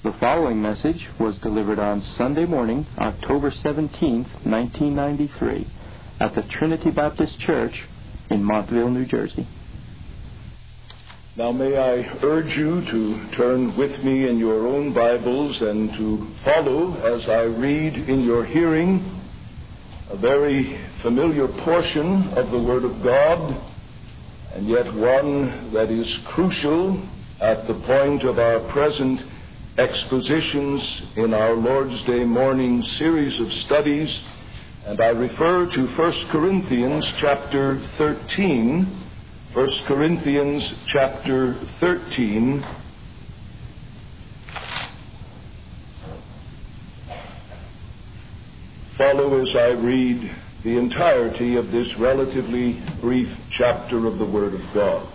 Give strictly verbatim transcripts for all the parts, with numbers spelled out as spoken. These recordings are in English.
The following message was delivered on Sunday morning, October seventeenth, nineteen ninety-three, at the Trinity Baptist Church in Montville, New Jersey. Now may I urge you to turn with me in your own Bibles and to follow as I read in your hearing a very familiar portion of the Word of God, and yet one that is crucial at the point of our present expositions in our Lord's Day morning series of studies. And I refer to First Corinthians chapter thirteen. First Corinthians chapter thirteen. Follow as I read the entirety of this relatively brief chapter of the Word of God.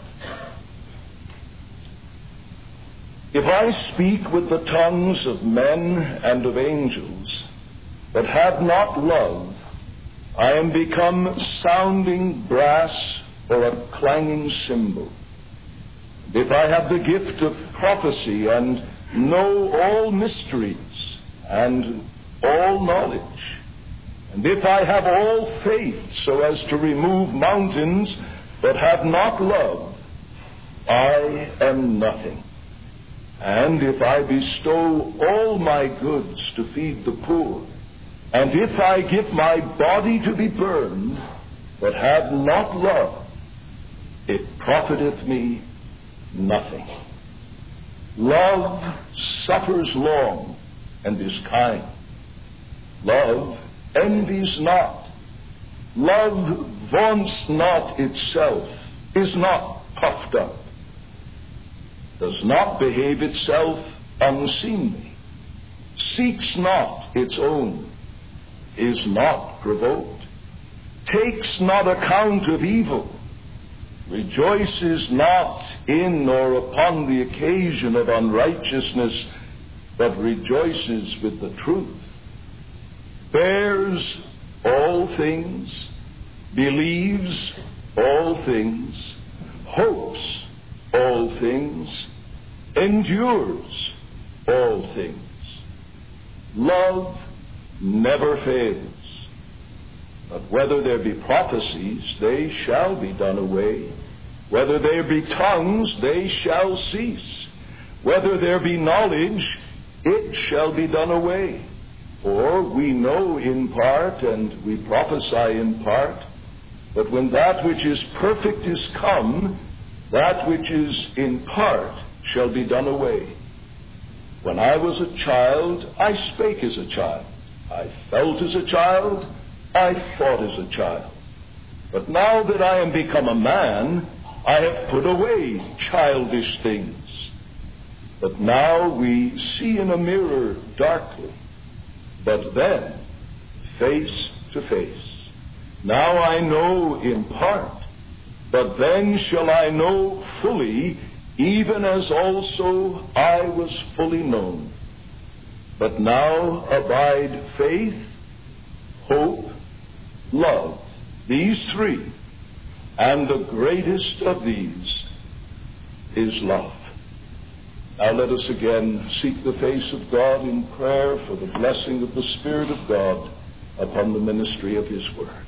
If I speak with the tongues of men and of angels, but have not love, I am become sounding brass or a clanging cymbal. If I have the gift of prophecy and know all mysteries and all knowledge, and if I have all faith so as to remove mountains, but have not love, I am nothing. And if I bestow all my goods to feed the poor, and if I give my body to be burned, but have not love, it profiteth me nothing. Love suffers long and is kind. Love envies not. Love vaunts not itself, is not puffed up, does not behave itself unseemly, seeks not its own, is not provoked, takes not account of evil, rejoices not in or upon the occasion of unrighteousness, but rejoices with the truth, bears all things, believes all things, hopes all things, endures all things. Love never fails. But whether there be prophecies, they shall be done away. Whether there be tongues, they shall cease. Whether there be knowledge, it shall be done away. For we know in part, and we prophesy in part, but when that which is perfect is come, that which is in part shall be done away. When I was a child, I spake as a child. I felt as a child. I thought as a child. But now that I am become a man, I have put away childish things. But now we see in a mirror darkly, but then face to face. Now I know in part, but then shall I know fully, even as also I was fully known. But now abide faith, hope, love, these three, and the greatest of these is love. Now let us again seek the face of God in prayer for the blessing of the Spirit of God upon the ministry of His Word.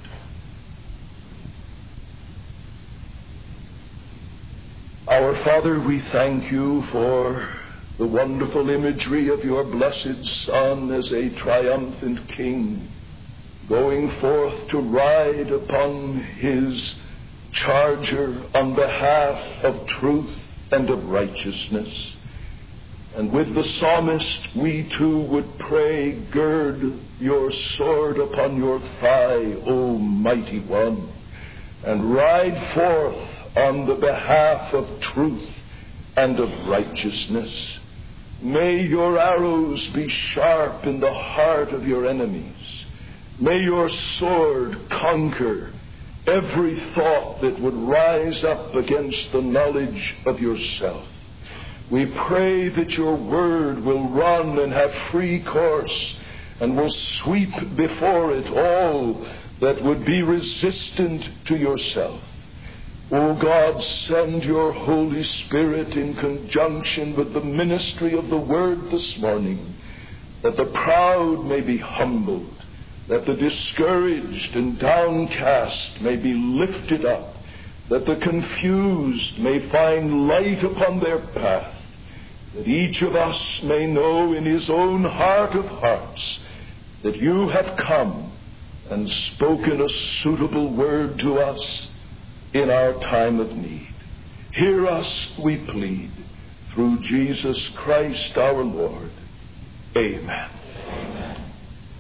Our Father, we thank you for the wonderful imagery of your blessed Son as a triumphant King, going forth to ride upon his charger on behalf of truth and of righteousness. And with the psalmist, we too would pray, gird your sword upon your thigh, O mighty one, and ride forth on the behalf of truth and of righteousness. May your arrows be sharp in the heart of your enemies. May your sword conquer every thought that would rise up against the knowledge of yourself. We pray that your word will run and have free course and will sweep before it all that would be resistant to yourself. O God, send your Holy Spirit in conjunction with the ministry of the Word this morning, that the proud may be humbled, that the discouraged and downcast may be lifted up, that the confused may find light upon their path, that each of us may know in his own heart of hearts that you have come and spoken a suitable word to us in our time of need. Hear us, we plead, through Jesus Christ our Lord. Amen. Amen.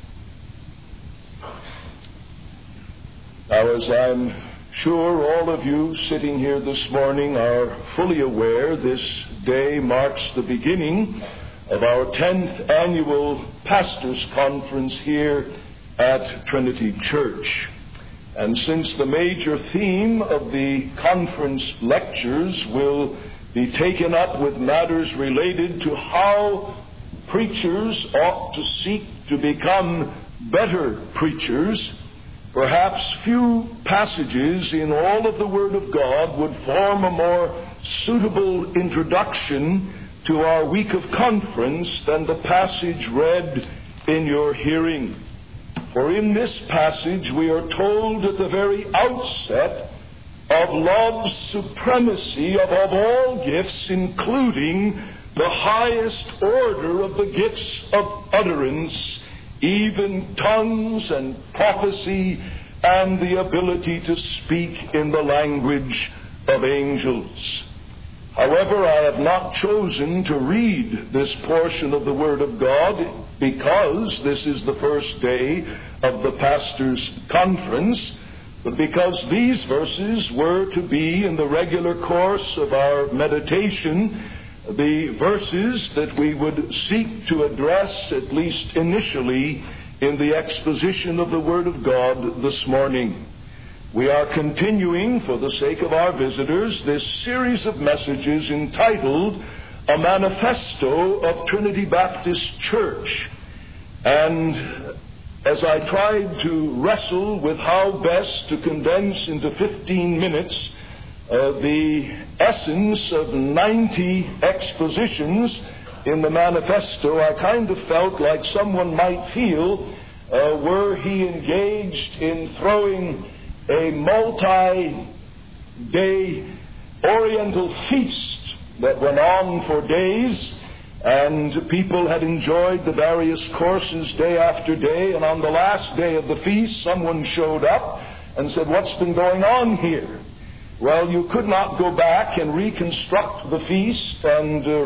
Now, as I'm sure all of you sitting here this morning are fully aware, this day marks the beginning of our tenth annual Pastors' Conference here at Trinity Church. And since the major theme of the conference lectures will be taken up with matters related to how preachers ought to seek to become better preachers, perhaps few passages in all of the Word of God would form a more suitable introduction to our week of conference than the passage read in your hearing. For in this passage we are told at the very outset of love's supremacy above all gifts, including the highest order of the gifts of utterance, even tongues and prophecy and the ability to speak in the language of angels. However, I have not chosen to read this portion of the Word of God because this is the first day of the Pastors' Conference, but because these verses were to be in the regular course of our meditation, the verses that we would seek to address, at least initially, in the exposition of the Word of God this morning. We are continuing, for the sake of our visitors, this series of messages entitled A Manifesto of Trinity Baptist Church. And as I tried to wrestle with how best to condense into fifteen minutes uh, the essence of ninety expositions in the manifesto, I kind of felt like someone might feel uh, were he engaged in throwing a multi-day Oriental feast that went on for days, and people had enjoyed the various courses day after day, and on the last day of the feast someone showed up and said, "What's been going on here?" Well, you could not go back and reconstruct the feast and uh,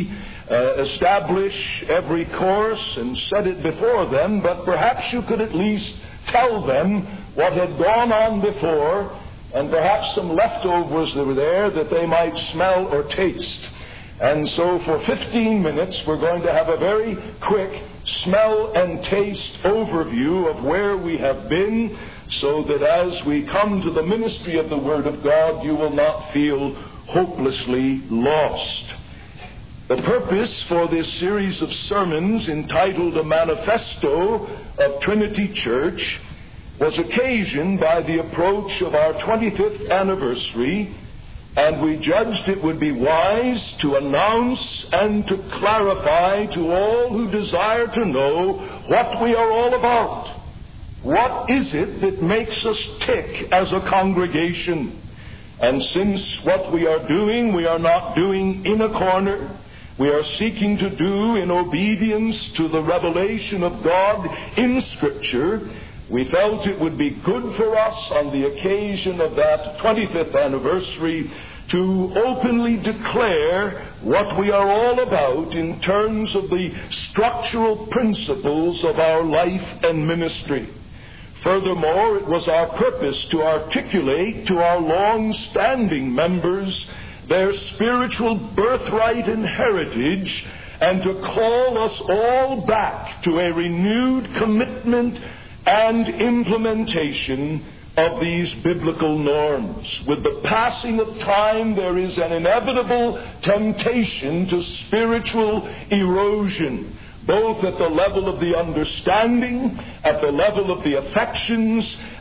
re-establish uh, every course and set it before them, but perhaps you could at least tell them what had gone on before, and perhaps some leftovers that were there that they might smell or taste. And so for fifteen minutes we're going to have a very quick smell and taste overview of where we have been, so that as we come to the ministry of the Word of God, you will not feel hopelessly lost. The purpose for this series of sermons entitled A Manifesto of Trinity Church was occasioned by the approach of our twenty-fifth anniversary, and we judged it would be wise to announce and to clarify to all who desire to know what we are all about. What is it that makes us tick as a congregation? And since what we are doing, we are not doing in a corner, we are seeking to do in obedience to the revelation of God in Scripture, we felt it would be good for us on the occasion of that twenty-fifth anniversary to openly declare what we are all about in terms of the structural principles of our life and ministry. Furthermore, it was our purpose to articulate to our long-standing members their spiritual birthright and heritage, and to call us all back to a renewed commitment and implementation of these biblical norms. With the passing of time, there is an inevitable temptation to spiritual erosion, both at the level of the understanding, at the level of the affections,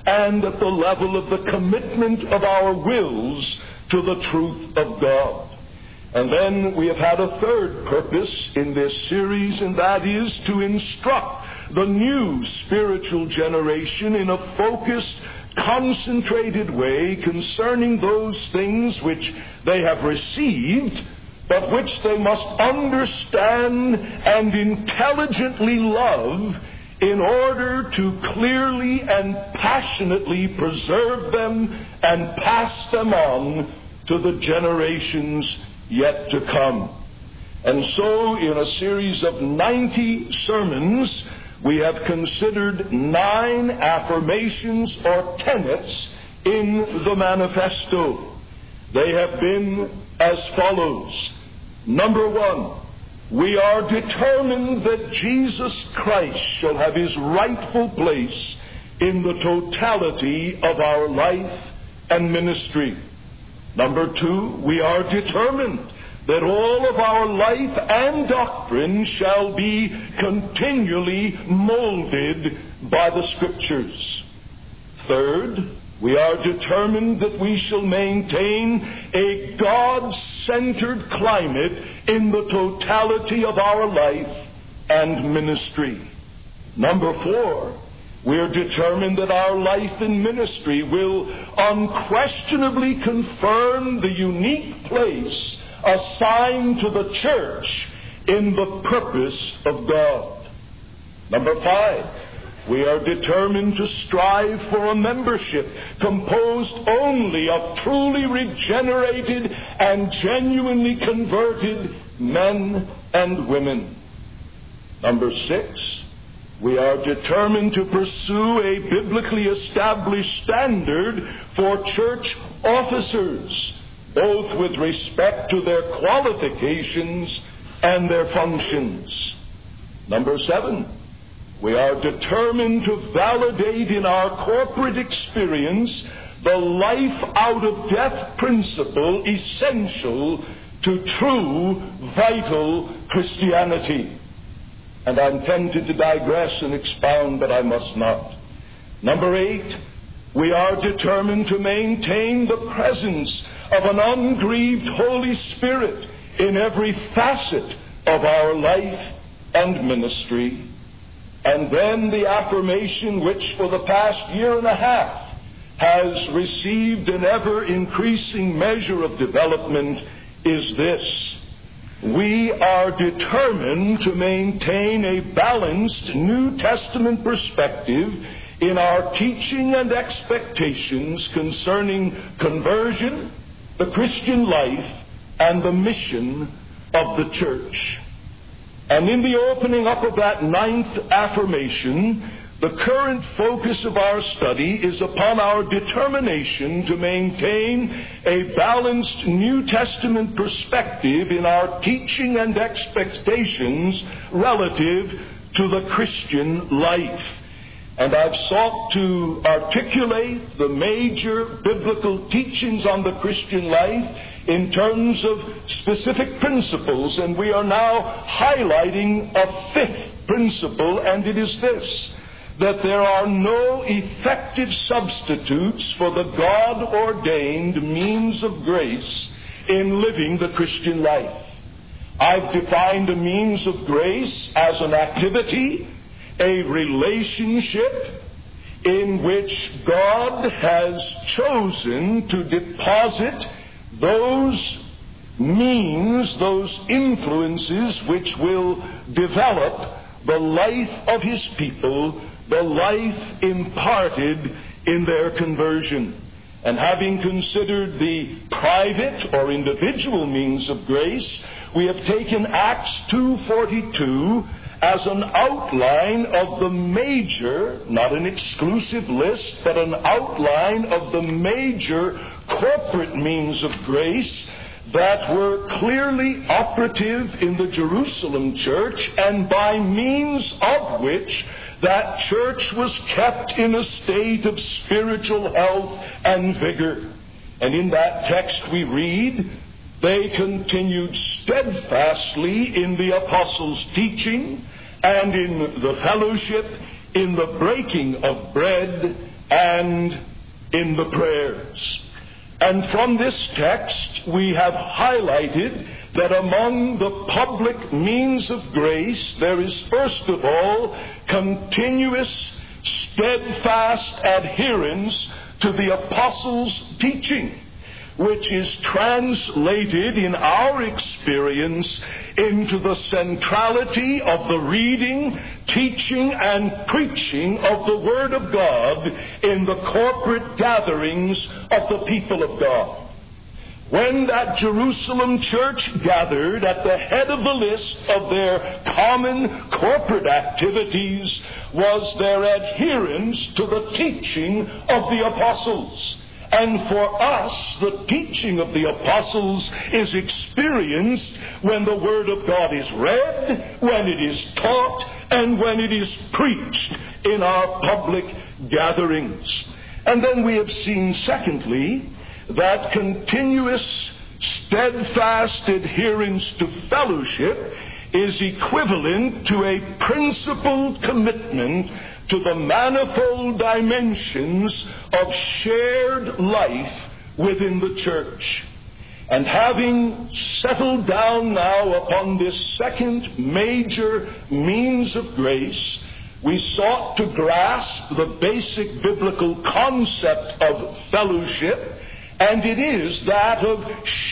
and at the level of the commitment of our wills to the truth of God. And then we have had a third purpose in this series, and that is to instruct the new spiritual generation in a focused, concentrated way concerning those things which they have received, but which they must understand and intelligently love in order to clearly and passionately preserve them and pass them on to the generations yet to come. And so, in a series of ninety sermons, we have considered nine affirmations or tenets in the manifesto. They have been as follows. Number one, we are determined that Jesus Christ shall have his rightful place in the totality of our life and ministry. Number two, we are determined that all of our life and doctrine shall be continually molded by the Scriptures. Third, we are determined that we shall maintain a God-centered climate in the totality of our life and ministry. Number four, we are determined that our life and ministry will unquestionably confirm the unique place assigned to the church in the purpose of God. Number five, we are determined to strive for a membership composed only of truly regenerated and genuinely converted men and women. Number six, we are determined to pursue a biblically established standard for church officers, both with respect to their qualifications and their functions. Number seven, we are determined to validate in our corporate experience the life out of death principle essential to true, vital Christianity. And I'm tempted to digress and expound, but I must not. Number eight, we are determined to maintain the presence of an ungrieved Holy Spirit in every facet of our life and ministry. And then the affirmation which for the past year and a half has received an ever-increasing measure of development is this: we are determined to maintain a balanced New Testament perspective in our teaching and expectations concerning conversion, the Christian life, and the mission of the church. And in the opening up of that ninth affirmation, the current focus of our study is upon our determination to maintain a balanced New Testament perspective in our teaching and expectations relative to the Christian life. And I've sought to articulate the major biblical teachings on the Christian life in terms of specific principles, and we are now highlighting a fifth principle, and it is this: that there are no effective substitutes for the God-ordained means of grace in living the Christian life. I've defined a means of grace as an activity, a relationship in which God has chosen to deposit those means, those influences which will develop the life of His people, the life imparted in their conversion. And having considered the private or individual means of grace, we have taken Acts two forty-two as an outline of the major, not an exclusive list, but an outline of the major corporate means of grace that were clearly operative in the Jerusalem church, and by means of which that church was kept in a state of spiritual health and vigor. And in that text we read, they continued steadfastly in the apostles' teaching and in the fellowship, in the breaking of bread, and in the prayers. And from this text, we have highlighted that among the public means of grace, there is first of all continuous, steadfast adherence to the apostles' teaching, which is translated in our experience into the centrality of the reading, teaching, and preaching of the Word of God in the corporate gatherings of the people of God. When that Jerusalem church gathered, at the head of the list of their common corporate activities was their adherence to the teaching of the apostles. And for us, the teaching of the apostles is experienced when the Word of God is read, when it is taught, and when it is preached in our public gatherings. And then we have seen, secondly, that continuous, steadfast adherence to fellowship is equivalent to a principled commitment to the manifold dimensions of shared life within the church. And having settled down now upon this second major means of grace, we sought to grasp the basic biblical concept of fellowship, and it is that of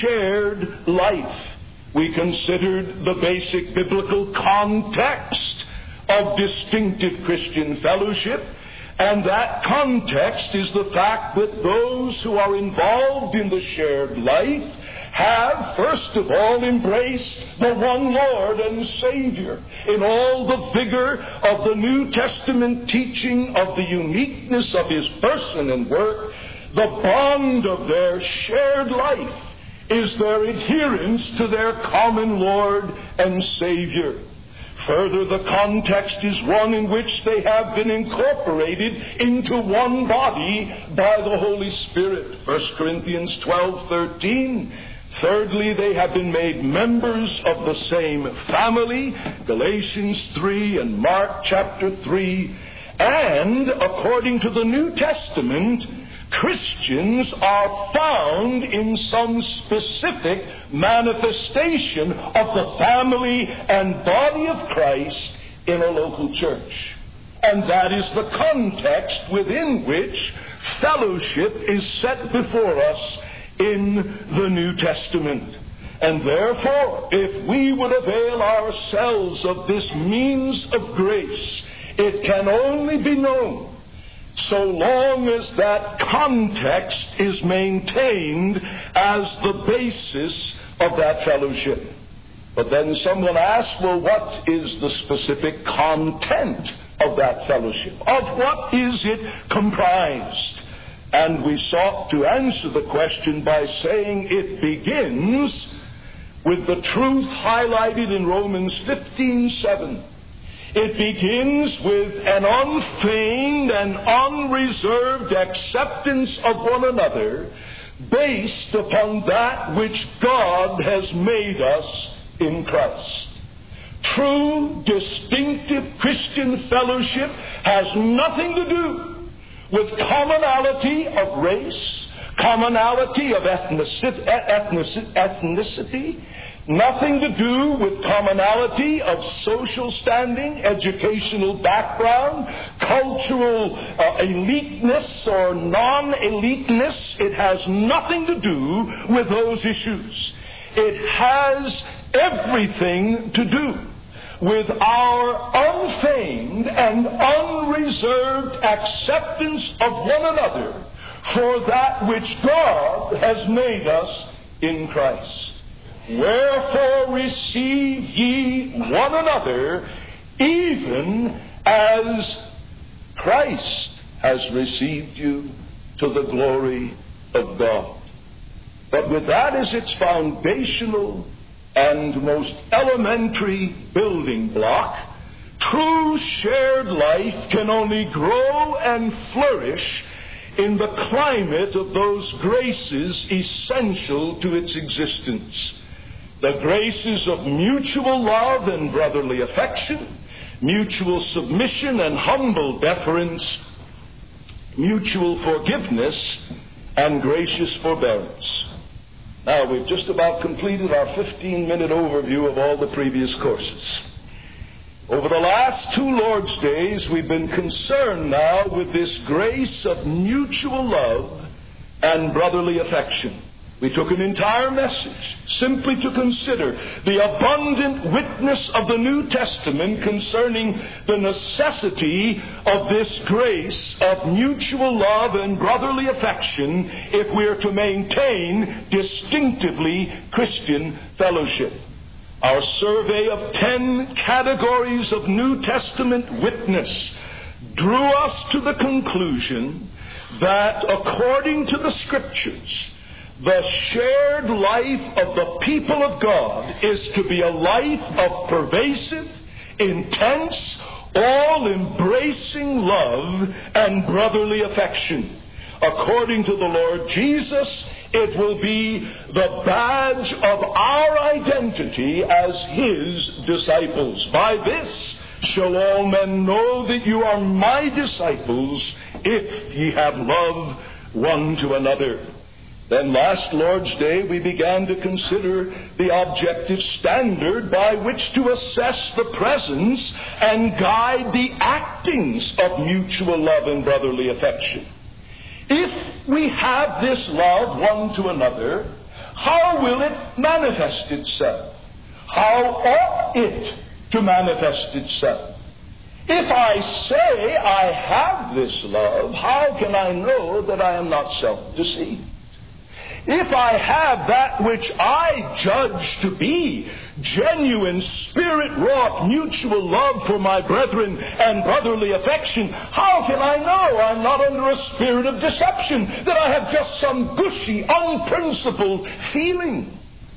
shared life. We considered the basic biblical context of distinctive Christian fellowship, and that context is the fact that those who are involved in the shared life have, first of all, embraced the one Lord and Savior in all the vigor of the New Testament teaching of the uniqueness of His person and work. The bond of their shared life is their adherence to their common Lord and Savior. Further, the context is one in which they have been incorporated into one body by the Holy Spirit. First Corinthians twelve thirteen. Thirdly, they have been made members of the same family. Galatians three and Mark chapter three. And, according to the New Testament, Christians are found in some specific manifestation of the family and body of Christ in a local church. And that is the context within which fellowship is set before us in the New Testament. And therefore, if we would avail ourselves of this means of grace, it can only be known so long as that context is maintained as the basis of that fellowship. But then someone asks, well, what is the specific content of that fellowship? Of what is it comprised? And we sought to answer the question by saying it begins with the truth highlighted in Romans fifteen seven. It begins with an unfeigned and unreserved acceptance of one another based upon that which God has made us in Christ. True, distinctive Christian fellowship has nothing to do with commonality of race, commonality of ethnicity, ethnicity nothing to do with commonality of social standing, educational background, cultural uh, eliteness or non-eliteness. It has nothing to do with those issues. It has everything to do with our unfeigned and unreserved acceptance of one another for that which God has made us in Christ. Wherefore receive ye one another, even as Christ has received you to the glory of God. But with that as its foundational and most elementary building block, true shared life can only grow and flourish in the climate of those graces essential to its existence. The graces of mutual love and brotherly affection, mutual submission and humble deference, mutual forgiveness, and gracious forbearance. Now, we've just about completed our fifteen-minute overview of all the previous courses. Over the last two Lord's Days, we've been concerned now with this grace of mutual love and brotherly affection. We took an entire message simply to consider the abundant witness of the New Testament concerning the necessity of this grace of mutual love and brotherly affection if we are to maintain distinctively Christian fellowship. Our survey of ten categories of New Testament witness drew us to the conclusion that according to the Scriptures, the shared life of the people of God is to be a life of pervasive, intense, all-embracing love and brotherly affection. According to the Lord Jesus, it will be the badge of our identity as His disciples. By this shall all men know that you are my disciples, if ye have love one to another. Then last Lord's Day we began to consider the objective standard by which to assess the presence and guide the actings of mutual love and brotherly affection. If we have this love one to another, how will it manifest itself? How ought it to manifest itself? If I say I have this love, how can I know that I am not self-deceived? If I have that which I judge to be genuine, spirit-wrought, mutual love for my brethren and brotherly affection, how can I know I'm not under a spirit of deception, that I have just some gushy, unprincipled feeling?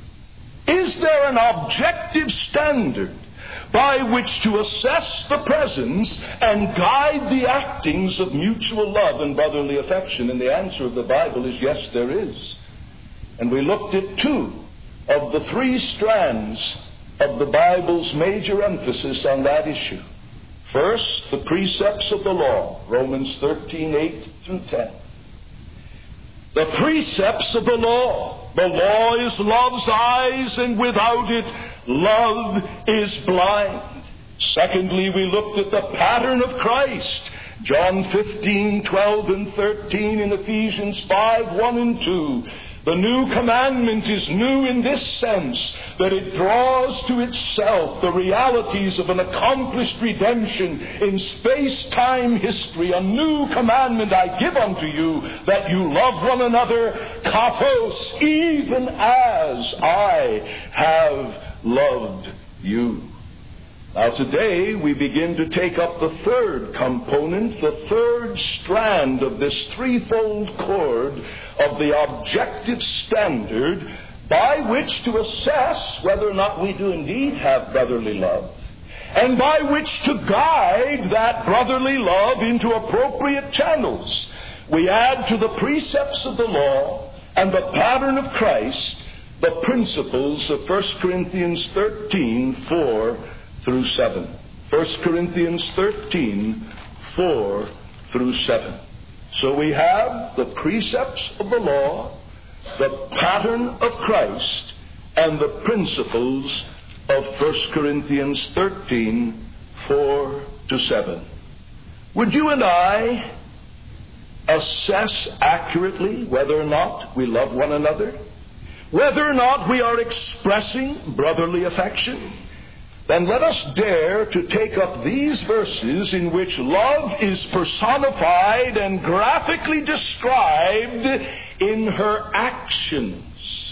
Is there an objective standard by which to assess the presence and guide the actings of mutual love and brotherly affection? And the answer of the Bible is yes, there is. And we looked at two of the three strands of the Bible's major emphasis on that issue. First, the precepts of the law, Romans thirteen, eight through ten. The precepts of the law. The law is love's eyes, and without it, love is blind. Secondly, we looked at the pattern of Christ, John fifteen, twelve, and thirteen, in Ephesians five, one and two. The new commandment is new in this sense, that it draws to itself the realities of an accomplished redemption in space-time history. A new commandment I give unto you, that you love one another, kathos, even as I have loved you. Now today we begin to take up the third component, the third strand of this threefold cord of the objective standard by which to assess whether or not we do indeed have brotherly love, and by which to guide that brotherly love into appropriate channels. We add to the precepts of the law and the pattern of Christ the principles of First Corinthians thirteen, four through seven. First Corinthians thirteen, four through seven. So we have the precepts of the law, the pattern of Christ, and the principles of First Corinthians thirteen, four to seven. Would you and I assess accurately whether or not we love one another? Whether or not we are expressing brotherly affection? Then let us dare to take up these verses in which love is personified and graphically described in her actions.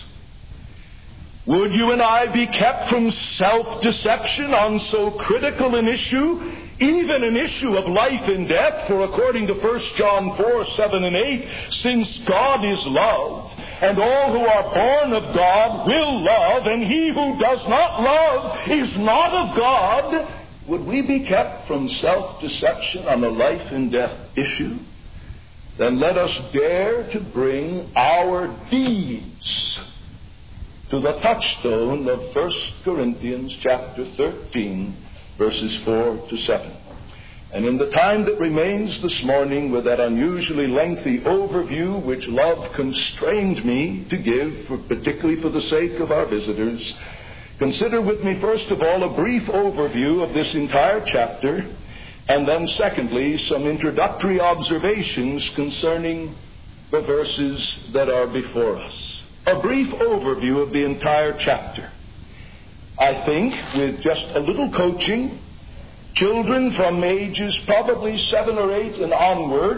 Would you and I be kept from self-deception on so critical an issue, even an issue of life and death? For according to First John four, seven and eight, since God is love, and all who are born of God will love, and he who does not love is not of God, would we be kept from self-deception on a life and death issue? Then let us dare to bring our deeds to the touchstone of First Corinthians chapter thirteen, verses four to seven. And in the time that remains this morning, with that unusually lengthy overview which love constrained me to give, for, particularly for the sake of our visitors, consider with me first of all a brief overview of this entire chapter, and then secondly some introductory observations concerning the verses that are before us. A brief overview of the entire chapter. I think with just a little coaching, children from ages probably seven or eight and onward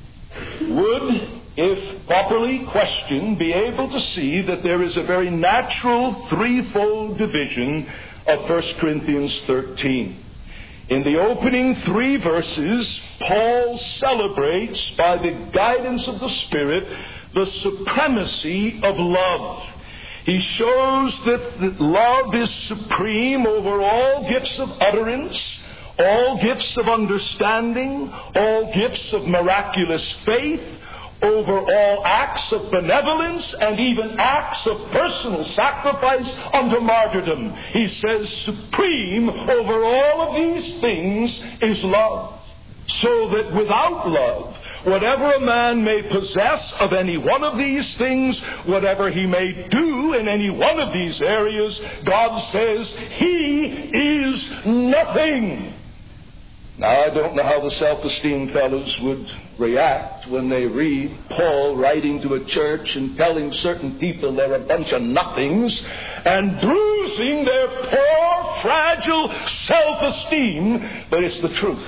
would, if properly questioned, be able to see that there is a very natural threefold division of First Corinthians thirteen. In the opening three verses, Paul celebrates, by the guidance of the Spirit, the supremacy of love. He shows that, that love is supreme over all gifts of utterance, all gifts of understanding, all gifts of miraculous faith, over all acts of benevolence, and even acts of personal sacrifice unto martyrdom. He says supreme over all of these things is love. So that without love, whatever a man may possess of any one of these things, whatever he may do in any one of these areas, God says he is nothing. Now, I don't know how the self-esteem fellows would react when they read Paul writing to a church and telling certain people they're a bunch of nothings and bruising their poor, fragile self-esteem, but it's the truth.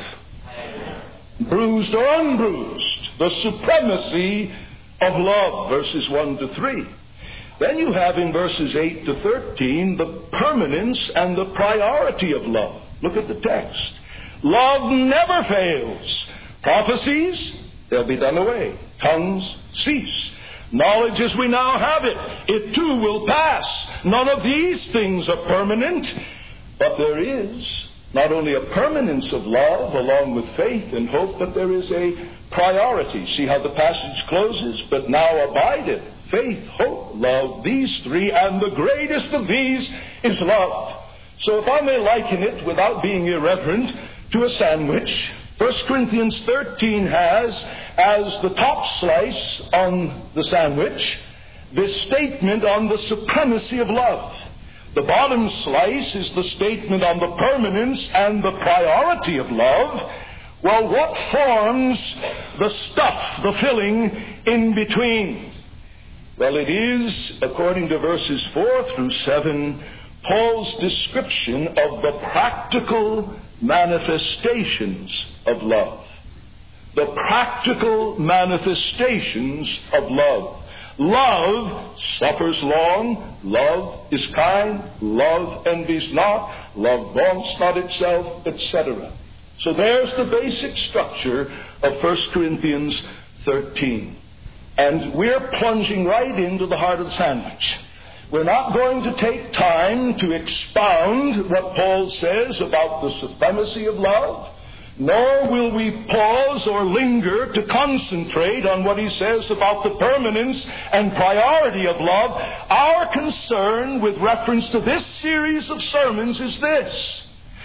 Bruised or unbruised, the supremacy of love, verses one to three. Then you have in verses eight to thirteen the permanence and the priority of love. Look at the text. Love never fails. Prophecies, they'll be done away. Tongues cease. Knowledge as we now have it, it too will pass. None of these things are permanent, but there is not only a permanence of love along with faith and hope, but there is a priority. See how the passage closes? But now abideth faith, hope, love, these three, and the greatest of these is love. So if I may liken it, without being irreverent, to a sandwich, First Corinthians thirteen has, as the top slice on the sandwich, this statement on the supremacy of love. The bottom slice is the statement on the permanence and the priority of love. Well, what forms the stuff, the filling in between? Well, it is, according to verses four through seven, Paul's description of the practical manifestations of love. The practical manifestations of love. Love suffers long, love is kind, love envies not, love vaunts not itself, et cetera. So there's the basic structure of First Corinthians thirteen. And we're plunging right into the heart of the sandwich. We're not going to take time to expound what Paul says about the supremacy of love, nor will we pause or linger to concentrate on what he says about the permanence and priority of love. Our concern with reference to this series of sermons is this.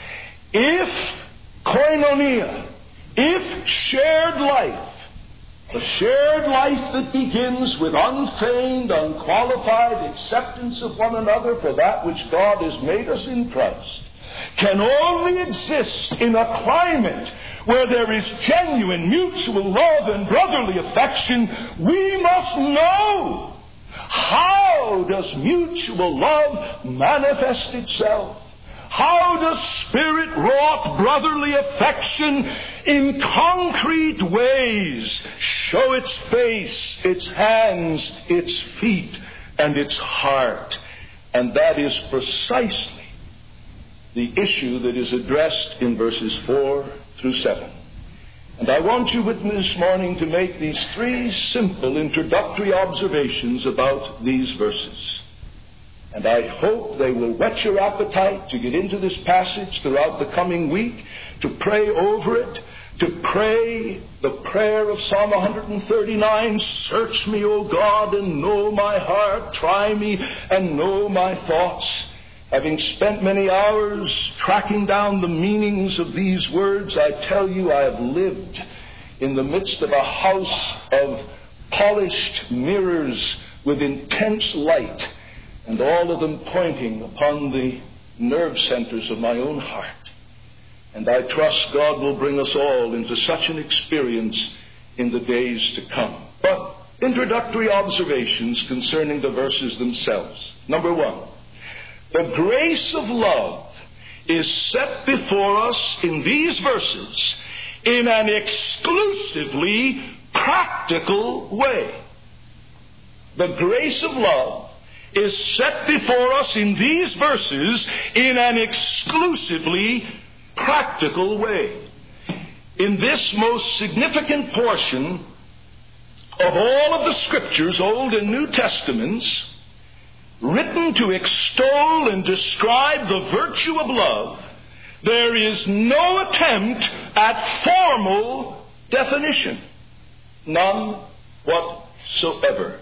If koinonia, if shared life, the shared life that begins with unfeigned, unqualified acceptance of one another for that which God has made us in Christ, can only exist in a climate where there is genuine mutual love and brotherly affection, we must know, how does mutual love manifest itself? How does Spirit-wrought brotherly affection in concrete ways show its face, its hands, its feet, and its heart? And that is precisely the issue that is addressed in verses four through seven. And I want you with me this morning to make these three simple introductory observations about these verses. And I hope they will whet your appetite to get into this passage throughout the coming week, to pray over it, to pray the prayer of Psalm one thirty-nine, search me, O God, and know my heart, try me and know my thoughts. Having spent many hours tracking down the meanings of these words, I tell you I have lived in the midst of a house of polished mirrors with intense light, and all of them pointing upon the nerve centers of my own heart. And I trust God will bring us all into such an experience in the days to come. But introductory observations concerning the verses themselves. Number one, the grace of love is set before us in these verses in an exclusively practical way. The grace of love is set before us in these verses in an exclusively practical way. In this most significant portion of all of the Scriptures, Old and New Testaments, written to extol and describe the virtue of love, there is no attempt at formal definition. None whatsoever.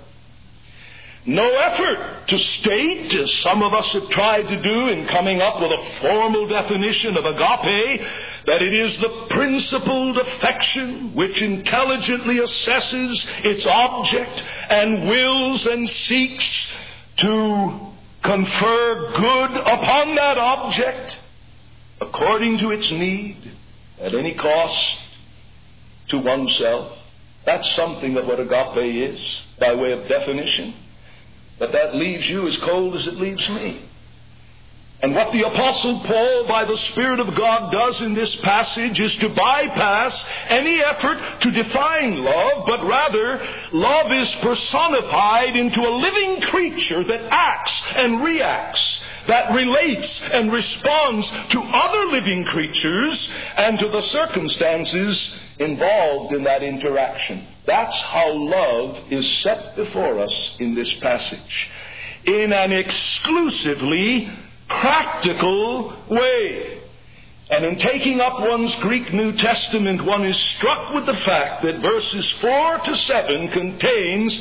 No effort to state, as some of us have tried to do in coming up with a formal definition of agape, that it is the principled affection which intelligently assesses its object and wills and seeks to confer good upon that object according to its need at any cost to oneself. That's something of what agape is by way of definition. But that leaves you as cold as it leaves me. And what the Apostle Paul, by the Spirit of God, does in this passage is to bypass any effort to define love, but rather love is personified into a living creature that acts and reacts, that relates and responds to other living creatures and to the circumstances involved in that interaction. That's how love is set before us in this passage, in an exclusively practical way. And in taking up one's Greek New Testament, one is struck with the fact that verses four to seven contains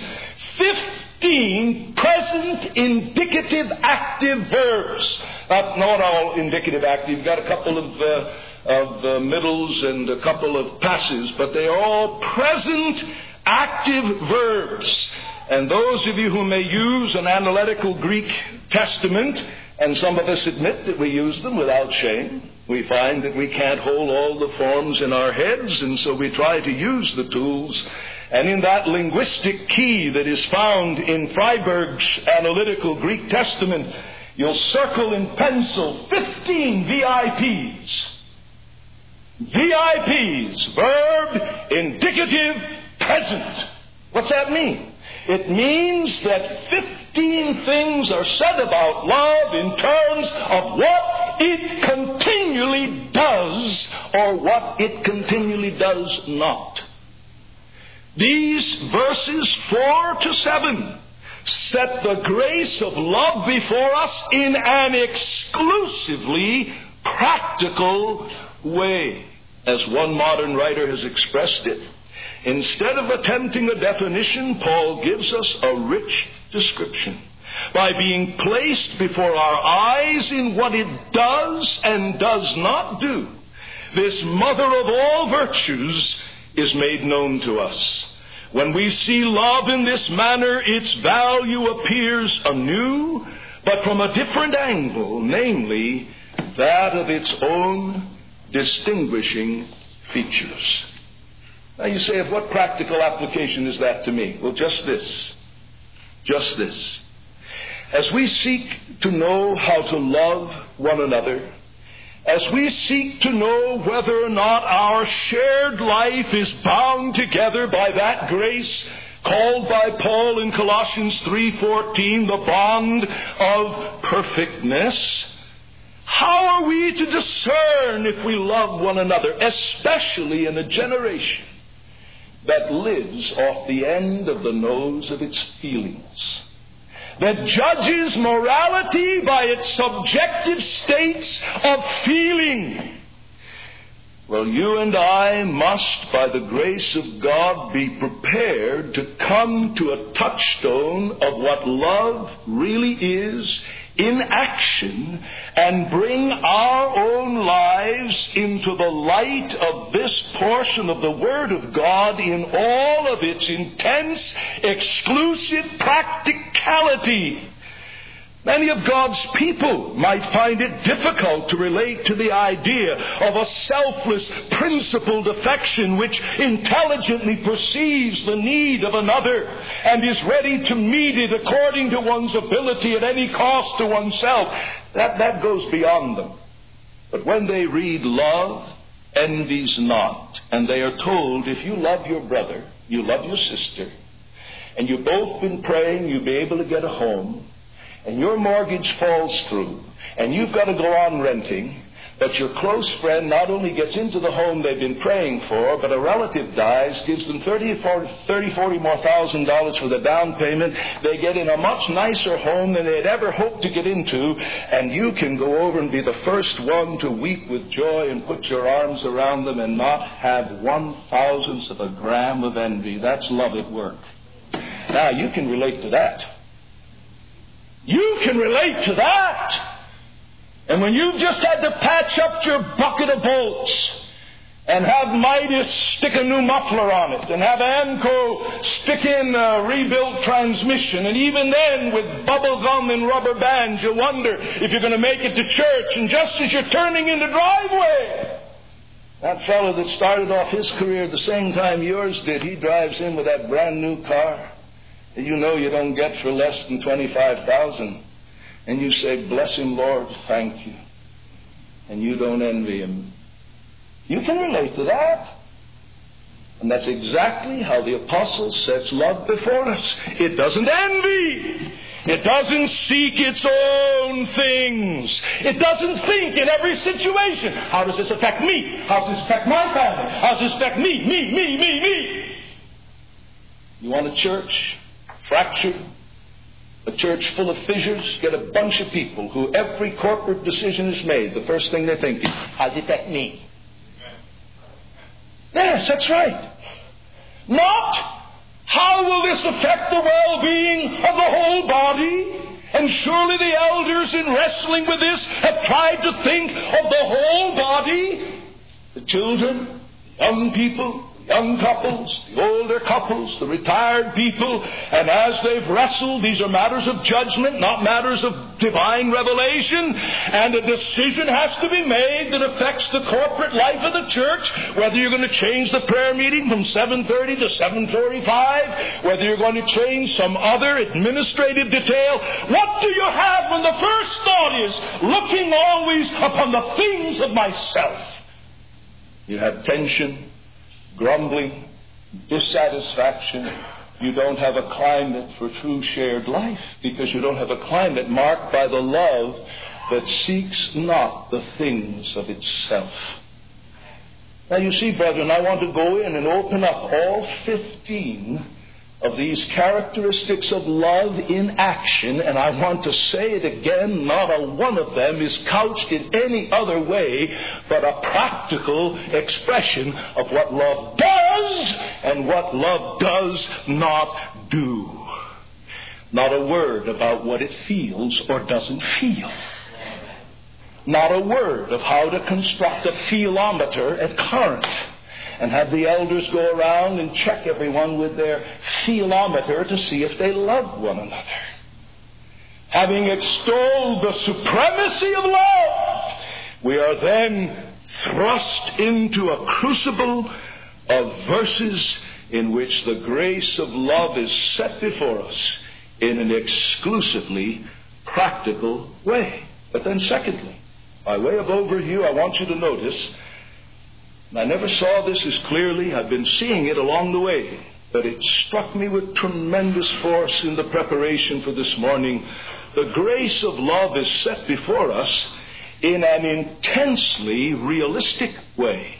fifteen present indicative active verbs. Not, not all indicative active. You've got a couple of uh, of uh, middles and a couple of passives, but they are all present active verbs. And those of you who may use an analytical Greek Testament, and some of us admit that we use them without shame, we find that we can't hold all the forms in our heads, and so we try to use the tools. And in that linguistic key that is found in Freiberg's analytical Greek Testament, you'll circle in pencil fifteen V I Ps. V I Ps, verb indicative present. What's that mean? It means that fifteen things are said about love in terms of what it continually does or what it continually does not. These verses four to seven set the grace of love before us in an exclusively practical way. As one modern writer has expressed it, instead of attempting a definition, Paul gives us a rich description. By being placed before our eyes in what it does and does not do, this mother of all virtues is made known to us. When we see love in this manner, its value appears anew, but from a different angle, namely that of its own distinguishing features. Now you say, of what practical application is that to me? Well, just this. Just this. As we seek to know how to love one another, as we seek to know whether or not our shared life is bound together by that grace called by Paul in Colossians three fourteen, the bond of perfectness, how are we to discern if we love one another, especially in a generation that lives off the end of the nose of its feelings, that judges morality by its subjective states of feeling? Well, you and I must, by the grace of God, be prepared to come to a touchstone of what love really is in action and bring our own lives into the light of this portion of the Word of God in all of its intense, exclusive practicality. Many of God's people might find it difficult to relate to the idea of a selfless, principled affection which intelligently perceives the need of another and is ready to meet it according to one's ability at any cost to oneself. That, that goes beyond them. But when they read love envies not, and they are told if you love your brother, you love your sister, and you've both been praying you'll be able to get a home, and your mortgage falls through, and you've got to go on renting, but your close friend not only gets into the home they've been praying for, but a relative dies, gives them thirty, forty more thousand dollars for the down payment. They get in a much nicer home than they'd ever hoped to get into, and you can go over and be the first one to weep with joy and put your arms around them and not have one thousandth of a gram of envy. That's love at work. Now, you can relate to that. You can relate to that. And when you've just had to patch up your bucket of bolts and have Midas stick a new muffler on it and have Amco stick in a rebuilt transmission, and even then with bubble gum and rubber bands you wonder if you're going to make it to church, and just as you're turning in the driveway, that fellow that started off his career at the same time yours did, he drives in with that brand new car that you know you don't get for less than twenty-five thousand dollars. And you say, bless him, Lord, thank you. And you don't envy him. You can relate to that. And that's exactly how the apostle sets love before us. It doesn't envy. It doesn't seek its own things. It doesn't think in every situation, how does this affect me? How does this affect my family? How does this affect me, me, me, me, me? You want a church fractured? A church full of fissures? Get a bunch of people who every corporate decision is made, the first thing they're thinking, how does it affect me? Yes, that's right. Not, how will this affect the well-being of the whole body? And surely the elders in wrestling with this have tried to think of the whole body. The children, young people, young couples, the older couples, the retired people, and as they've wrestled, these are matters of judgment, not matters of divine revelation, and a decision has to be made that affects the corporate life of the church, whether you're going to change the prayer meeting from seven thirty to seven forty-five, whether you're going to change some other administrative detail. What do you have when the first thought is looking always upon the things of myself? You have tension, grumbling, dissatisfaction. You don't have a climate for true shared life because you don't have a climate marked by the love that seeks not the things of itself. Now you see, brethren, I want to go in and open up all fifteen of these characteristics of love in action, and I want to say it again, not a one of them is couched in any other way but a practical expression of what love does and what love does not do. Not a word about what it feels or doesn't feel. Not a word of how to construct a feelometer at Corinth and have the elders go around and check everyone with their feelometer to see if they love one another. Having extolled the supremacy of love, we are then thrust into a crucible of verses in which the grace of love is set before us in an exclusively practical way. But then secondly, by way of overview, I want you to notice, and I never saw this as clearly, I've been seeing it along the way, but it struck me with tremendous force in the preparation for this morning. The grace of love is set before us in an intensely realistic way.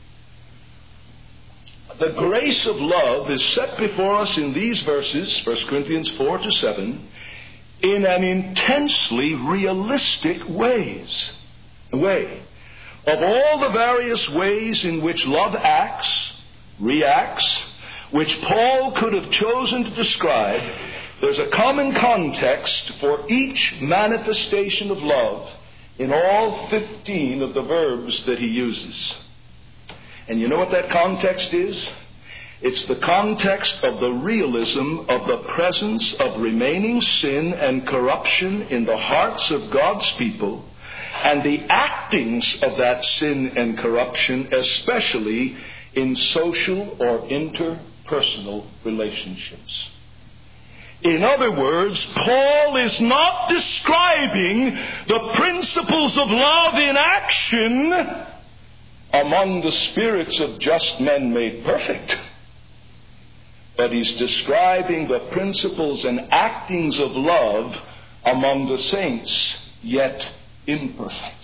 The grace of love is set before us in these verses, First Corinthians four to seven, in an intensely realistic ways, way. Of all the various ways in which love acts, reacts, which Paul could have chosen to describe, There's a common context for each manifestation of love in all fifteen of the verbs that he uses. And you know what that context is? It's the context of the realism of the presence of remaining sin and corruption in the hearts of God's people, and the actings of that sin and corruption, especially in social or interpersonal relationships. In other words, Paul is not describing the principles of love in action among the spirits of just men made perfect, but he's describing the principles and actings of love among the saints, yet imperfect.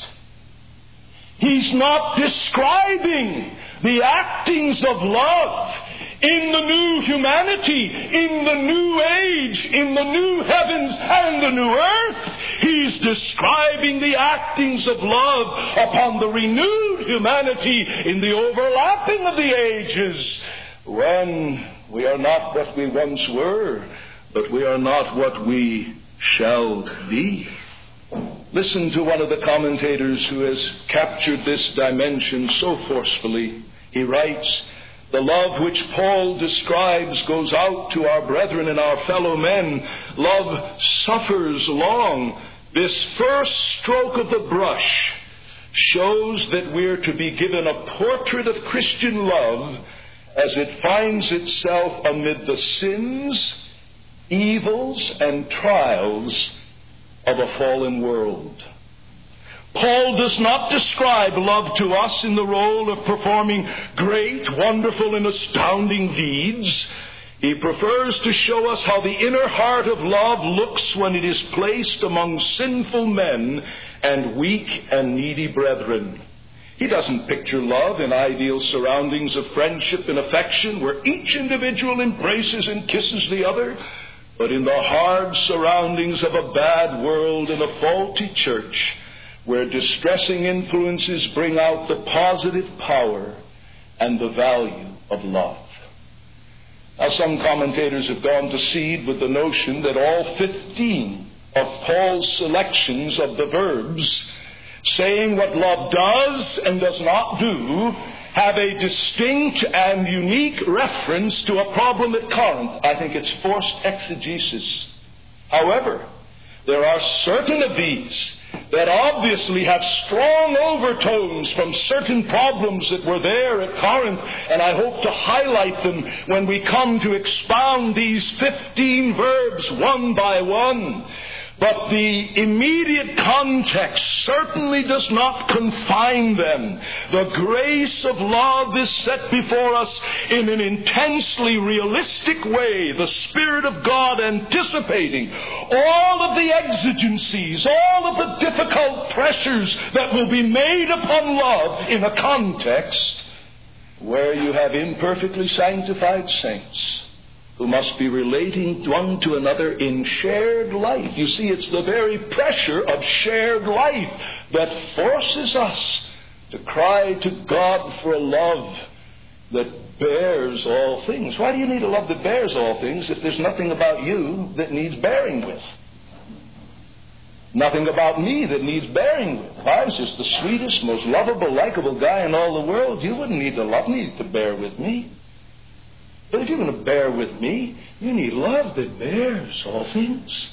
He's not describing the actings of love in the new humanity, in the new age, in the new heavens and the new earth. He's describing the actings of love upon the renewed humanity in the overlapping of the ages, when we are not what we once were, but we are not what we shall be. Listen to one of the commentators who has captured this dimension so forcefully. He writes, "The love which Paul describes goes out to our brethren and our fellow men. Love suffers long. This first stroke of the brush shows that we're to be given a portrait of Christian love as it finds itself amid the sins, evils, and trials of a fallen world." Paul does not describe love to us in the role of performing great, wonderful, and astounding deeds. He prefers to show us how the inner heart of love looks when it is placed among sinful men and weak and needy brethren. He doesn't picture love in ideal surroundings of friendship and affection where each individual embraces and kisses the other, but in the hard surroundings of a bad world and a faulty church, where distressing influences bring out the positive power and the value of love. Now, some commentators have gone to seed with the notion that all fifteen of Paul's selections of the verbs, saying what love does and does not do, have a distinct and unique reference to a problem at Corinth. I think it's forced exegesis. However, there are certain of these that obviously have strong overtones from certain problems that were there at Corinth, and I hope to highlight them when we come to expound these fifteen verbs one by one. But the immediate context certainly does not confine them. The grace of love is set before us in an intensely realistic way, the Spirit of God anticipating all of the exigencies, all of the difficult pressures that will be made upon love in a context where you have imperfectly sanctified saints who must be relating one to another in shared life. You see, it's the very pressure of shared life that forces us to cry to God for a love that bears all things. Why do you need a love that bears all things if there's nothing about you that needs bearing with? Nothing about me that needs bearing with. If I was just the sweetest, most lovable, likable guy in all the world, you wouldn't need to love me to bear with me. But if you're going to bear with me, you need love that bears all things.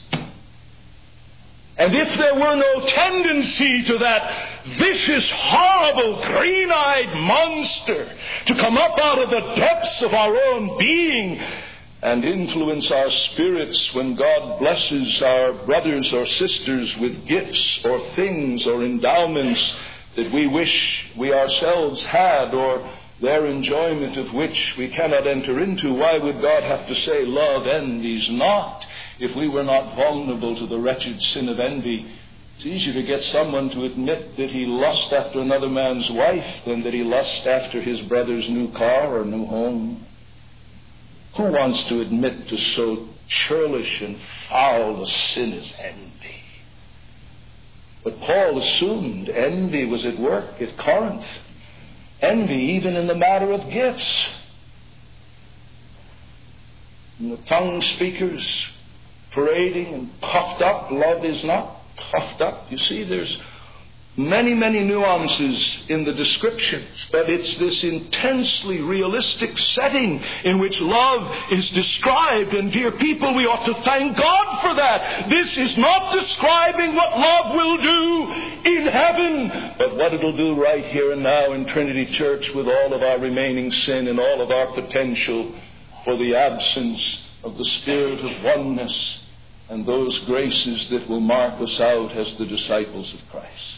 And if there were no tendency to that vicious, horrible, green-eyed monster to come up out of the depths of our own being and influence our spirits when God blesses our brothers or sisters with gifts or things or endowments that we wish we ourselves had, or their enjoyment of which we cannot enter into, why would God have to say, love envies not, if we were not vulnerable to the wretched sin of envy? It's easier to get someone to admit that he lusts after another man's wife than that he lusts after his brother's new car or new home. Who wants to admit to so churlish and foul a sin as envy? But Paul assumed envy was at work at Corinth. Envy even in the matter of gifts. And the tongue speakers parading and puffed up. Love is not puffed up. You see, there's many, many nuances in the descriptions, but it's this intensely realistic setting in which love is described. And dear people, we ought to thank God for that. This is not describing what love will do in heaven, but what it'll do right here and now in Trinity Church with all of our remaining sin and all of our potential for the absence of the spirit of oneness and those graces that will mark us out as the disciples of Christ.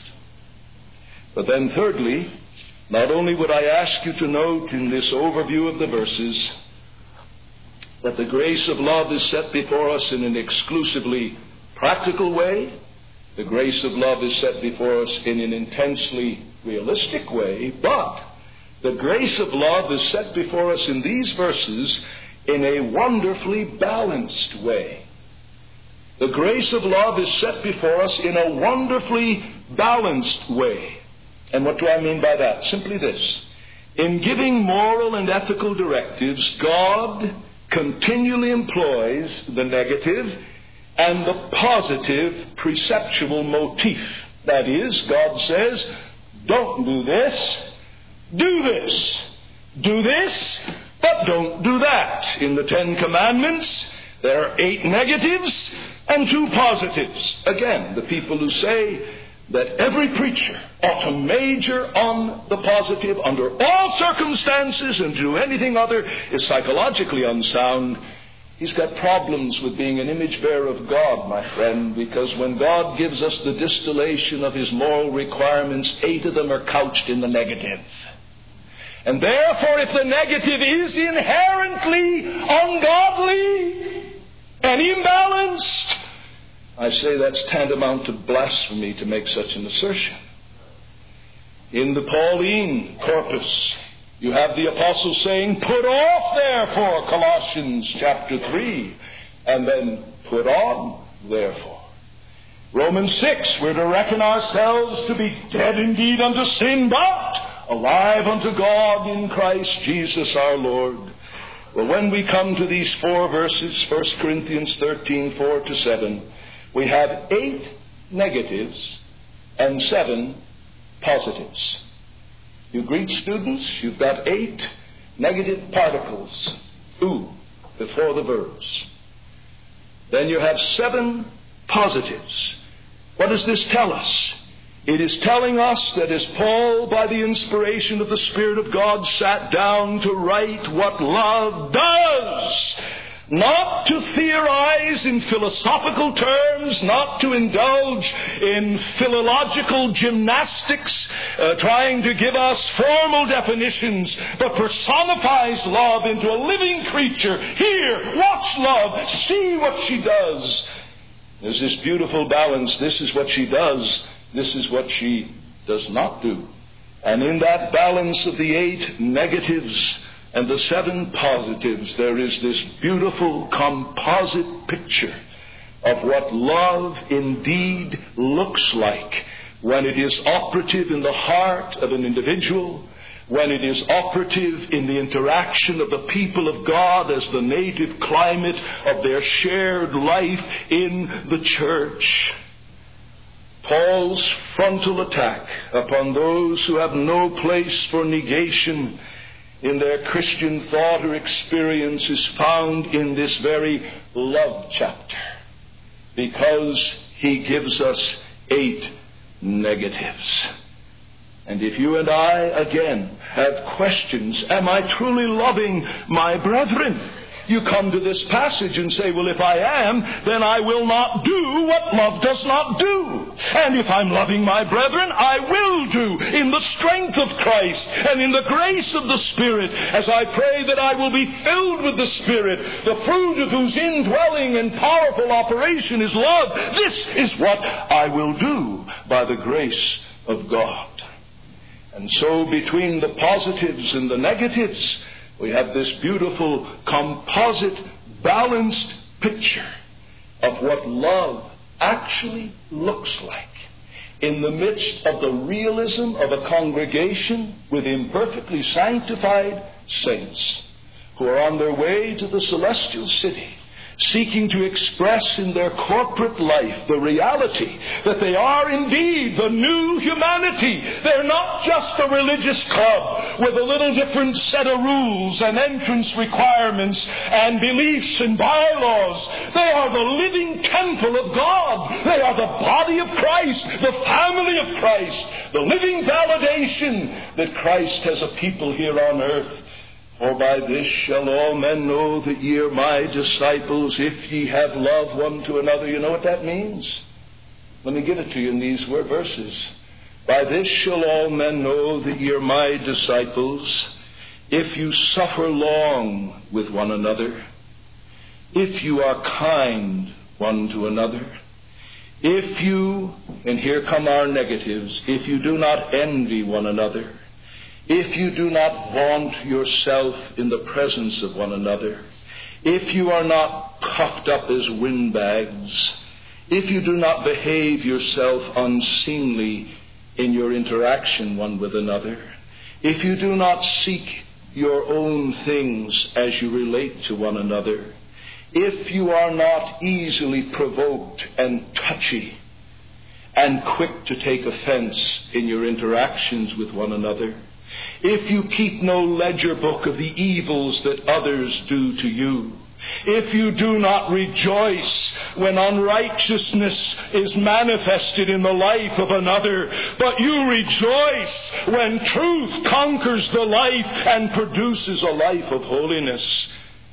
But then thirdly, not only would I ask you to note in this overview of the verses that the grace of love is set before us in an exclusively practical way, the grace of love is set before us in an intensely realistic way, but the grace of love is set before us in these verses in a wonderfully balanced way. The grace of love is set before us in a wonderfully balanced way. And what do I mean by that? Simply this. In giving moral and ethical directives, God continually employs the negative and the positive preceptual motif. That is, God says, don't do this, do this. Do this, but don't do that. In the Ten Commandments, there are eight negatives and two positives. Again, the people who say that every preacher ought to major on the positive under all circumstances and do anything other is psychologically unsound. He's got problems with being an image bearer of God, my friend, because when God gives us the distillation of His moral requirements, eight of them are couched in the negative. And therefore, if the negative is inherently ungodly and imbalanced, I say that's tantamount to blasphemy to make such an assertion. In the Pauline corpus, you have the apostle saying, put off therefore, Colossians chapter three, and then put on therefore. Romans six, we're to reckon ourselves to be dead indeed unto sin, but alive unto God in Christ Jesus our Lord. Well, when we come to these four verses, First Corinthians thirteen, four to seven, we have eight negatives and seven positives. You Greek students, you've got eight negative particles, ou, before the verbs. Then you have seven positives. What does this tell us? It is telling us that as Paul, by the inspiration of the Spirit of God, sat down to write what love does, not to theorize in philosophical terms, not to indulge in philological gymnastics, uh, trying to give us formal definitions, but personifies love into a living creature. Here, watch love, see what she does. There's this beautiful balance. This is what she does. This is what she does not do. And in that balance of the eight negatives and the seven positives, there is this beautiful composite picture of what love indeed looks like when it is operative in the heart of an individual, when it is operative in the interaction of the people of God as the native climate of their shared life in the church. Paul's frontal attack upon those who have no place for negation in their Christian thought or experience is found in this very love chapter, because he gives us eight negatives. And if you and I, again, have questions, am I truly loving my brethren? You come to this passage and say, well, if I am, then I will not do what love does not do. And if I'm loving my brethren, I will do in the strength of Christ and in the grace of the Spirit, as I pray that I will be filled with the Spirit, the fruit of whose indwelling and powerful operation is love. This is what I will do by the grace of God. And so between the positives and the negatives, we have this beautiful, composite, balanced picture of what love actually looks like in the midst of the realism of a congregation with imperfectly sanctified saints who are on their way to the celestial city seeking to express in their corporate life the reality that they are indeed the new humanity. They're not just a religious club with a little different set of rules and entrance requirements and beliefs and bylaws. They are the living temple of God. They are the body of Christ, the family of Christ, the living validation that Christ has a people here on earth. For by this shall all men know that ye are my disciples, if ye have love one to another. You know what that means? Let me give it to you in these verses. By this shall all men know that ye are my disciples, if you suffer long with one another, if you are kind one to another, if you, and here come our negatives, if you do not envy one another, if you do not vaunt yourself in the presence of one another, if you are not puffed up as windbags, if you do not behave yourself unseemly in your interaction one with another, if you do not seek your own things as you relate to one another, if you are not easily provoked and touchy and quick to take offense in your interactions with one another, if you keep no ledger book of the evils that others do to you, if you do not rejoice when unrighteousness is manifested in the life of another, but you rejoice when truth conquers the life and produces a life of holiness,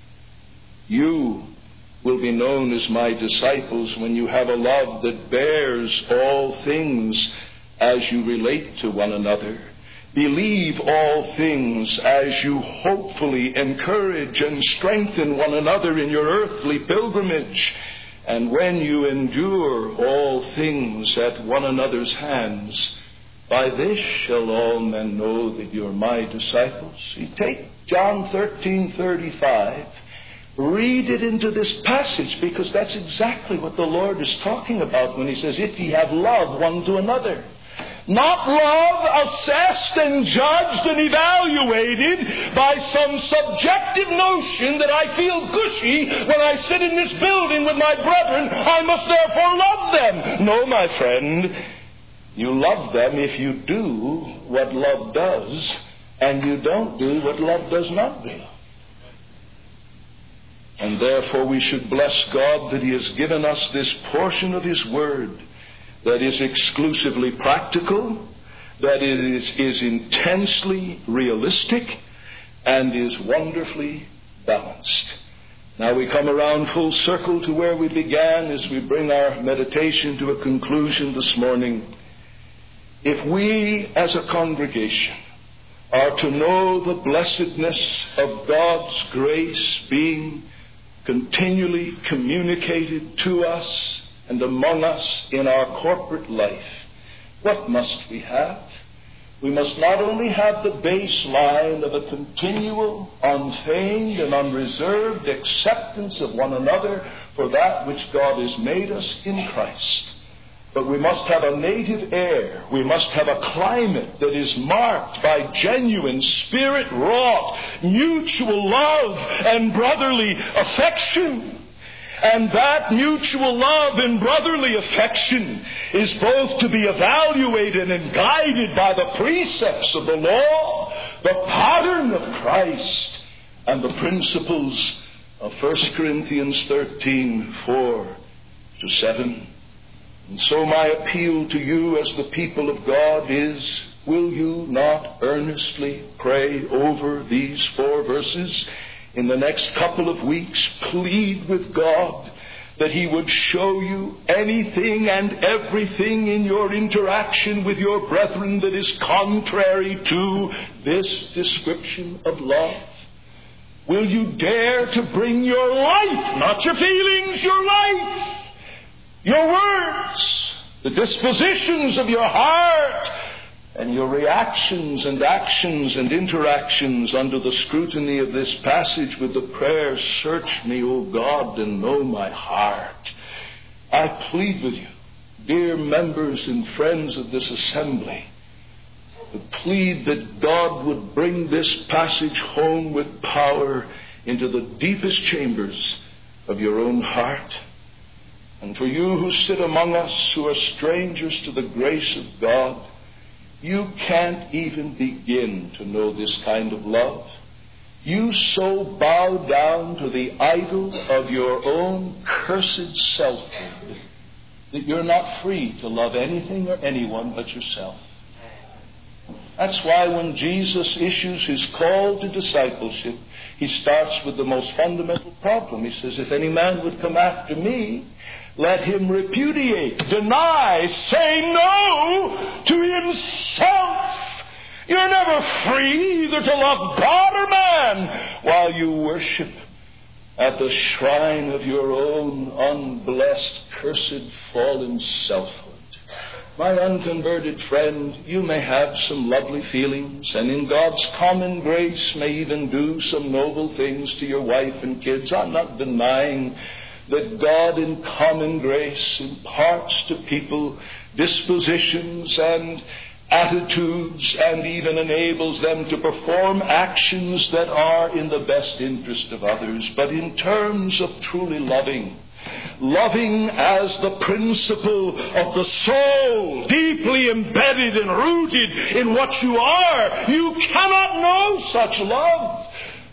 you will be known as my disciples when you have a love that bears all things as you relate to one another. Believe all things as you hopefully encourage and strengthen one another in your earthly pilgrimage. And when you endure all things at one another's hands, by this shall all men know that you are my disciples. You take John thirteen thirty-five, read it into this passage, because that's exactly what the Lord is talking about when he says, if ye have love one to another. Not love assessed and judged and evaluated by some subjective notion that I feel gushy when I sit in this building with my brethren, I must therefore love them. No, my friend, you love them if you do what love does, and you don't do what love does not do. And therefore we should bless God that he has given us this portion of his word that is exclusively practical, that it is, is intensely realistic, and is wonderfully balanced. Now we come around full circle to where we began as we bring our meditation to a conclusion this morning. If we as a congregation are to know the blessedness of God's grace being continually communicated to us and among us in our corporate life, what must we have? We must not only have the baseline of a continual, unfeigned, and unreserved acceptance of one another for that which God has made us in Christ, but we must have a native air. We must have a climate that is marked by genuine, spirit-wrought, mutual love and brotherly affection. And that mutual love and brotherly affection is both to be evaluated and guided by the precepts of the law, the pattern of Christ, and the principles of First Corinthians thirteen, four to seven. And so my appeal to you as the people of God is, will you not earnestly pray over these four verses? In the next couple of weeks, plead with God that he would show you anything and everything in your interaction with your brethren that is contrary to this description of love. Will you dare to bring your life, not your feelings, your life, your words, the dispositions of your heart, and your reactions and actions and interactions under the scrutiny of this passage with the prayer, search me, O God, and know my heart. I plead with you, dear members and friends of this assembly, to plead that God would bring this passage home with power into the deepest chambers of your own heart. And for you who sit among us who are strangers to the grace of God, you can't even begin to know this kind of love. You so bow down to the idol of your own cursed selfhood that you're not free to love anything or anyone but yourself. That's why when Jesus issues his call to discipleship, he starts with the most fundamental problem. He says, if any man would come after me, let him repudiate, deny, say no to himself. You're never free either to love God or man while you worship at the shrine of your own unblessed, cursed, fallen selfhood. My unconverted friend, you may have some lovely feelings, and in God's common grace may even do some noble things to your wife and kids. I'm not denying that God in common grace imparts to people dispositions and attitudes and even enables them to perform actions that are in the best interest of others. But in terms of truly loving, loving as the principle of the soul, deeply embedded and rooted in what you are, you cannot know such love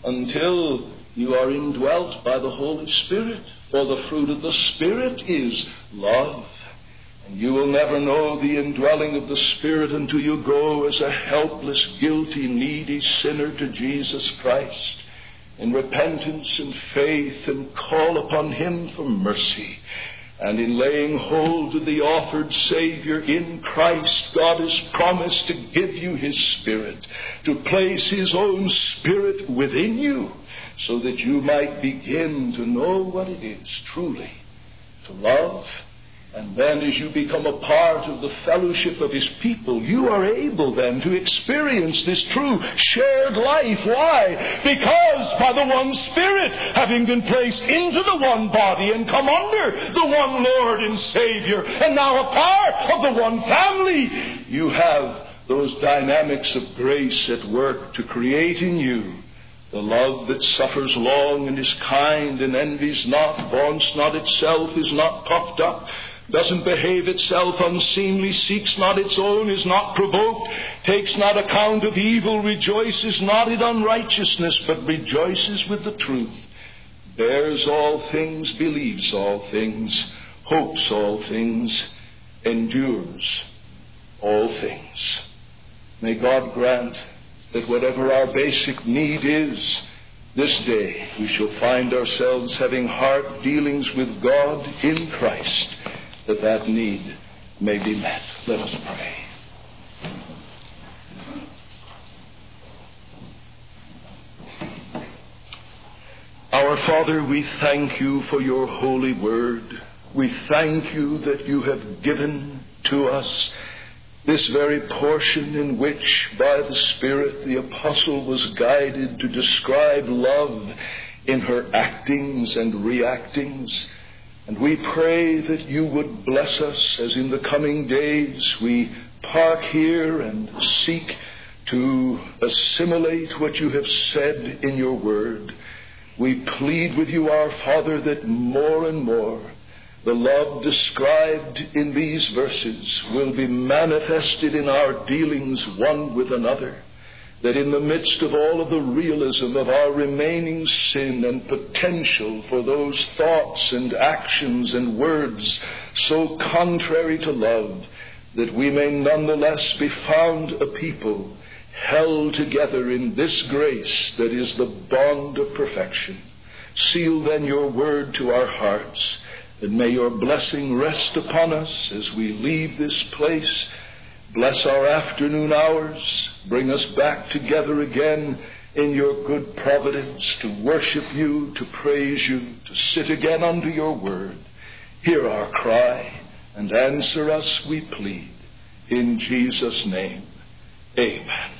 until you are indwelt by the Holy Spirit. For the fruit of the Spirit is love. And you will never know the indwelling of the Spirit until you go as a helpless, guilty, needy sinner to Jesus Christ in repentance and faith, and call upon him for mercy. And in laying hold of the offered Savior in Christ, God has promised to give you his Spirit, to place his own Spirit within you, so that you might begin to know what it is truly to love. And then as you become a part of the fellowship of his people, you are able then to experience this true shared life. Why? Because by the one Spirit, having been placed into the one body and come under the one Lord and Savior, and now a part of the one family, you have those dynamics of grace at work to create in you the love that suffers long and is kind and envies not, vaunts not itself, is not puffed up, doesn't behave itself unseemly, seeks not its own, is not provoked, takes not account of evil, rejoices not in unrighteousness, but rejoices with the truth, bears all things, believes all things, hopes all things, endures all things. May God grant that whatever our basic need is, this day we shall find ourselves having heart dealings with God in Christ, that that need may be met. Let us pray. Our Father, we thank you for your holy word. We thank you that you have given to us this very portion in which, by the Spirit, the apostle was guided to describe love in her actings and reactings. And we pray that you would bless us as in the coming days we park here and seek to assimilate what you have said in your word. We plead with you, our Father, that more and more the love described in these verses will be manifested in our dealings one with another, that in the midst of all of the realism of our remaining sin and potential for those thoughts and actions and words so contrary to love, that we may nonetheless be found a people held together in this grace that is the bond of perfection. Seal then your word to our hearts, and may your blessing rest upon us as we leave this place. Bless our afternoon hours. Bring us back together again in your good providence to worship you, to praise you, to sit again under your word. Hear our cry and answer us, we plead. In Jesus' name, amen.